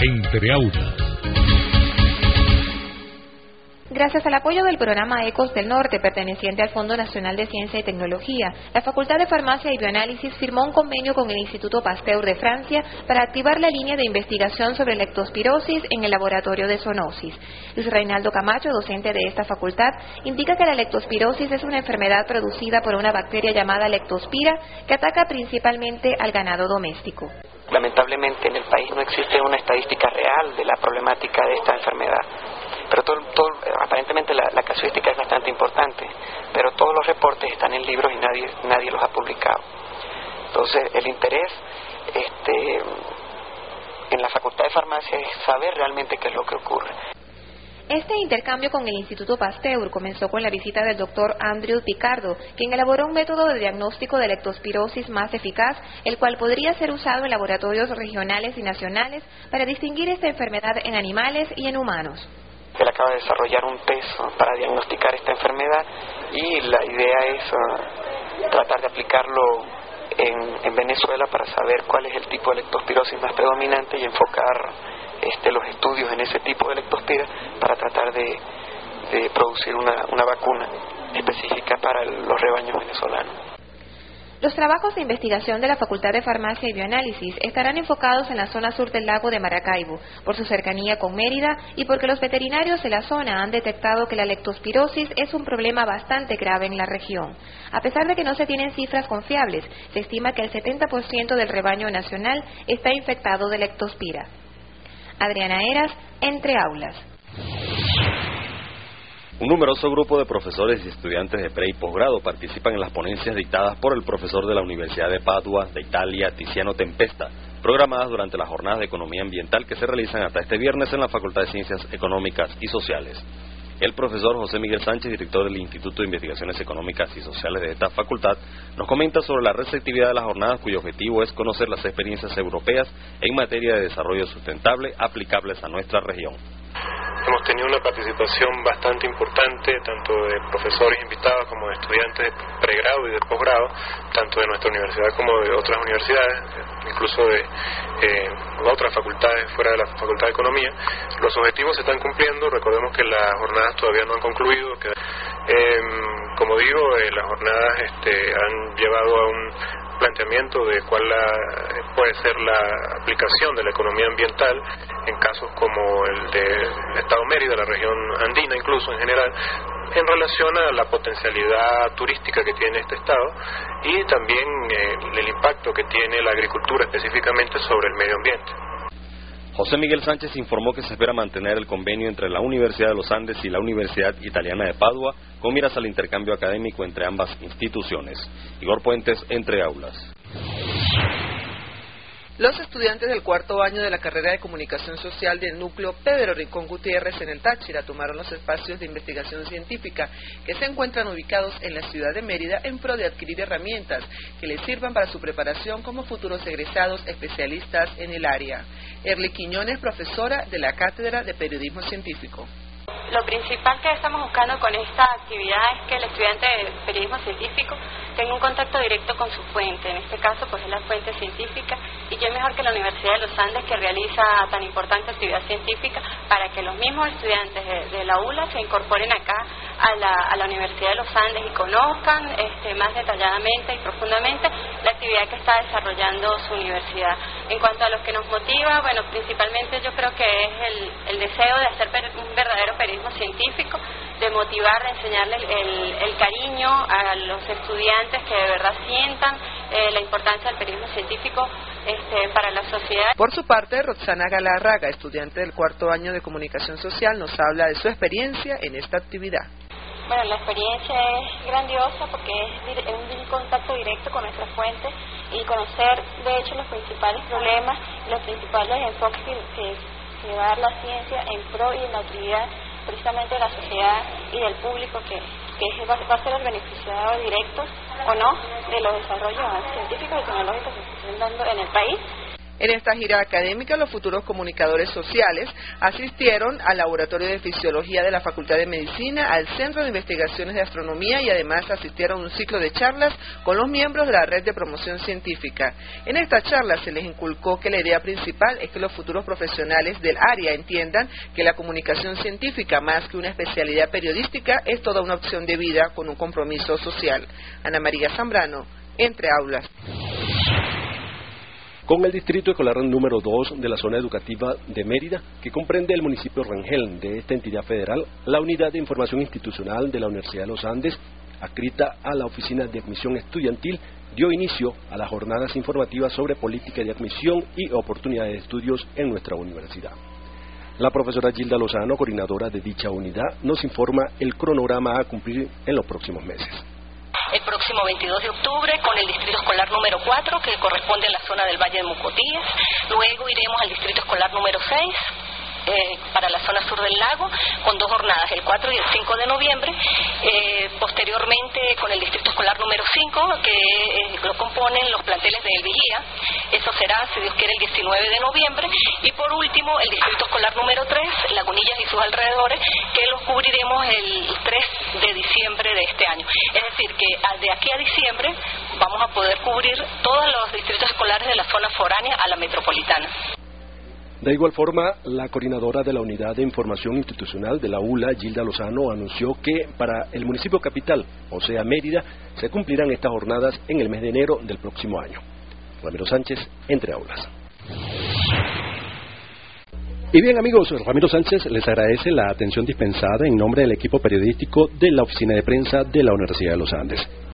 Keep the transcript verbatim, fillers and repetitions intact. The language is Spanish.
Entre Aulas. Gracias al apoyo del programa ECOS del Norte, perteneciente al Fondo Nacional de Ciencia y Tecnología, la Facultad de Farmacia y Bioanálisis firmó un convenio con el Instituto Pasteur de Francia para activar la línea de investigación sobre lectospirosis en el laboratorio de zoonosis. Luis Reinaldo Camacho, docente de esta facultad, indica que la lectospirosis es una enfermedad producida por una bacteria llamada lectospira que ataca principalmente al ganado doméstico. Lamentablemente en el país no existe una estadística real de la problemática de esta enfermedad. Pero todo, todo, aparentemente la, la casuística es bastante importante, pero todos los reportes están en libros y nadie, nadie los ha publicado. Entonces el interés este, en la Facultad de Farmacia es saber realmente qué es lo que ocurre. Este intercambio con el Instituto Pasteur comenzó con la visita del doctor Andrew Picardo, quien elaboró un método de diagnóstico de lectospirosis más eficaz, el cual podría ser usado en laboratorios regionales y nacionales para distinguir esta enfermedad en animales y en humanos. Él acaba de desarrollar un test para diagnosticar esta enfermedad y la idea es uh, tratar de aplicarlo en, en Venezuela para saber cuál es el tipo de lectospirosis más predominante y enfocar este, los estudios en ese tipo de lectospira para tratar de, de producir una, una vacuna específica para el, los rebaños venezolanos. Los trabajos de investigación de la Facultad de Farmacia y Bioanálisis estarán enfocados en la zona sur del lago de Maracaibo, por su cercanía con Mérida y porque los veterinarios de la zona han detectado que la lectospirosis es un problema bastante grave en la región. A pesar de que no se tienen cifras confiables, se estima que el setenta por ciento del rebaño nacional está infectado de lectospira. Adriana Eras, Entre Aulas. Un numeroso grupo de profesores y estudiantes de pre y posgrado participan en las ponencias dictadas por el profesor de la Universidad de Padua, de Italia, Tiziano Tempesta, programadas durante las jornadas de economía ambiental que se realizan hasta este viernes en la Facultad de Ciencias Económicas y Sociales. El profesor José Miguel Sánchez, director del Instituto de Investigaciones Económicas y Sociales de esta facultad, nos comenta sobre la receptividad de las jornadas, cuyo objetivo es conocer las experiencias europeas en materia de desarrollo sustentable aplicables a nuestra región. Hemos tenido una participación bastante importante, tanto de profesores invitados como de estudiantes de pregrado y de posgrado, tanto de nuestra universidad como de otras universidades, incluso de eh, otras facultades fuera de la Facultad de Economía. Los objetivos se están cumpliendo, recordemos que las jornadas todavía no han concluido. Que, eh, como digo, eh, las jornadas este, han llevado a un planteamiento de cuál la, puede ser la aplicación de la economía ambiental en casos como el del Estado Mérida, la región andina incluso en general, en relación a la potencialidad turística que tiene este estado y también eh, el impacto que tiene la agricultura específicamente sobre el medio ambiente. José Miguel Sánchez informó que se espera mantener el convenio entre la Universidad de los Andes y la Universidad Italiana de Padua con miras al intercambio académico entre ambas instituciones. Igor Puentes, Entre Aulas. Los estudiantes del cuarto año de la carrera de Comunicación Social del núcleo Pedro Rincón Gutiérrez en el Táchira tomaron los espacios de investigación científica que se encuentran ubicados en la ciudad de Mérida en pro de adquirir herramientas que les sirvan para su preparación como futuros egresados especialistas en el área. Erly Quiñones, profesora de la Cátedra de Periodismo Científico. Lo principal que estamos buscando con esta actividad es que el estudiante de periodismo científico tenga un contacto directo con su fuente, en este caso pues es la fuente científica, y qué mejor que la Universidad de los Andes, que realiza tan importante actividad científica, para que los mismos estudiantes de, de la U L A se incorporen acá a la, a la Universidad de los Andes y conozcan este, más detalladamente y profundamente la actividad que está desarrollando su universidad. En cuanto a lo que nos motiva, bueno, principalmente yo creo que es el, el deseo de hacer per, un verdadero periodismo científico, de motivar, de enseñarle el, el, el cariño a los estudiantes que de verdad sientan eh, la importancia del periodismo científico este, para la sociedad. Por su parte, Roxana Galarraga, estudiante del cuarto año de Comunicación Social, nos habla de su experiencia en esta actividad. Bueno, la experiencia es grandiosa porque es un contacto directo con nuestra fuente y conocer, de hecho, los principales problemas, los principales enfoques que, que, que va a dar la ciencia en pro y en la utilidad precisamente de la sociedad y del público que, que va, va a ser el beneficiado directo o no de los desarrollos científicos y tecnológicos que se están dando en el país. En esta gira académica, los futuros comunicadores sociales asistieron al Laboratorio de Fisiología de la Facultad de Medicina, al Centro de Investigaciones de Astronomía y además asistieron a un ciclo de charlas con los miembros de la Red de Promoción Científica. En esta charla se les inculcó que la idea principal es que los futuros profesionales del área entiendan que la comunicación científica, más que una especialidad periodística, es toda una opción de vida con un compromiso social. Ana María Zambrano, Entre Aulas. Con el Distrito Escolar número dos de la zona educativa de Mérida, que comprende el municipio Rangel de esta entidad federal, la Unidad de Información Institucional de la Universidad de los Andes, adscrita a la Oficina de Admisión Estudiantil, dio inicio a las jornadas informativas sobre política de admisión y oportunidades de estudios en nuestra universidad. La profesora Gilda Lozano, coordinadora de dicha unidad, nos informa el cronograma a cumplir en los próximos meses. El próximo veintidós de octubre con el Distrito Escolar número cuatro, que corresponde a la zona del Valle de Mucotíes. Luego iremos al Distrito Escolar número seis, eh, para la zona sur del lago, con dos jornadas, el cuatro y el cinco de noviembre. Eh, posteriormente con el Distrito Escolar número cinco, que eh, lo componen los planteles de El Vigía. Eso será, si Dios quiere, el diecinueve de noviembre. Y por último, el Distrito Escolar número tres, Lagunillas y sus alrededores, que los cubriremos el tres de diciembre de este año. Es decir, que de aquí a diciembre vamos a poder cubrir todos los distritos escolares de la zona foránea a la metropolitana. De igual forma, la coordinadora de la Unidad de Información Institucional de la U L A, Gilda Lozano, anunció que para el municipio capital, o sea Mérida, se cumplirán estas jornadas en el mes de enero del próximo año. Ramiro Sánchez, Entre Aulas. Y bien amigos, Ramiro Sánchez les agradece la atención dispensada en nombre del equipo periodístico de la Oficina de Prensa de la Universidad de los Andes.